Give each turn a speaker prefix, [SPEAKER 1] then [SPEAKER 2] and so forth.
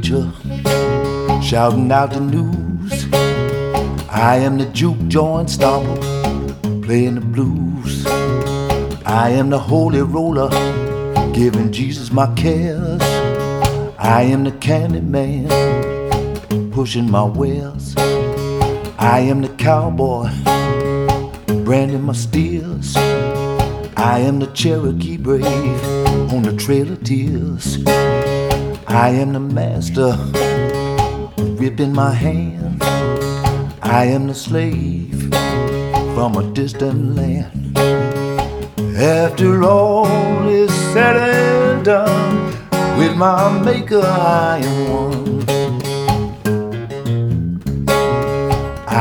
[SPEAKER 1] preacher shouting out the news. I am the juke joint stomper playing the blues. I am the holy roller giving Jesus my cares. I am the candy man pushing my wares. I am the cowboy branding my steers. I am the Cherokee brave on the Trail of Tears. I am the master ripping my hand. I am the slave from a distant land. After all is said and done, with my maker I am one.